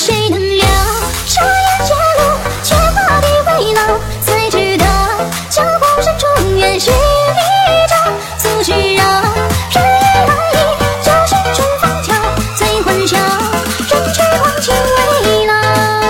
谁能料彻夜揭露，却画地为牢，才知道江湖上中原是一招，俗世让人意难移，就心中放跳，最欢笑，人去黄金为牢。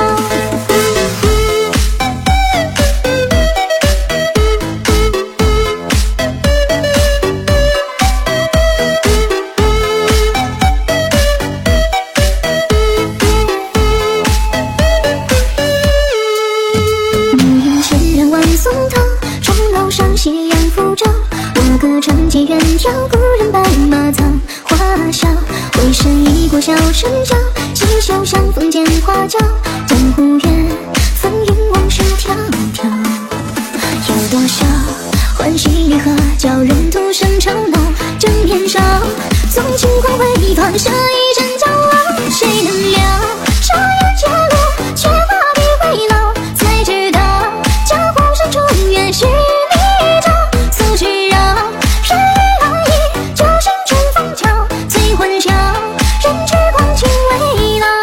松涛，钟楼上斜阳浮照，我歌唱街远眺，故人白马藏花笑。回身一过小山脚，细绣相逢间花娇，江湖远，风云往事迢迢。有多少欢喜离合，叫人徒生长老，正年少，纵情狂为团，射一身骄傲。谁能料彻夜揭露，却画地为牢，才知道江湖上中原是一招，俗世让人意难移，就心中放跳，最欢笑，人去黄金为牢。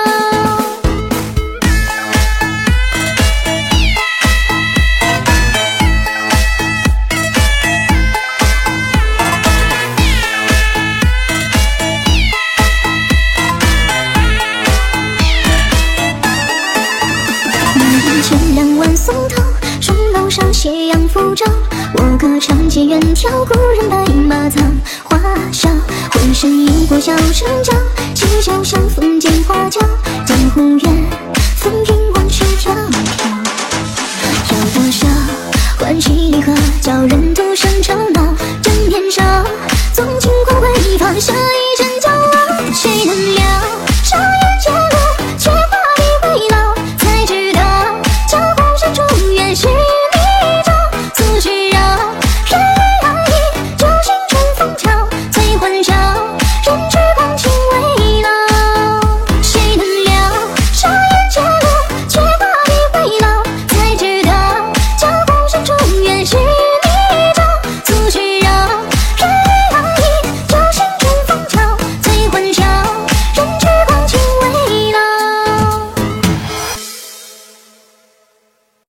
千两万松涛，钟楼上斜阳浮照，我歌唱街远眺，故人白马藏花笑。回身一过小山脚，细绣相逢间花娇，江湖远，风云往事迢迢。有多少欢喜离合，叫人徒生长老，正年少，纵情狂为团，射一身骄傲。谁能料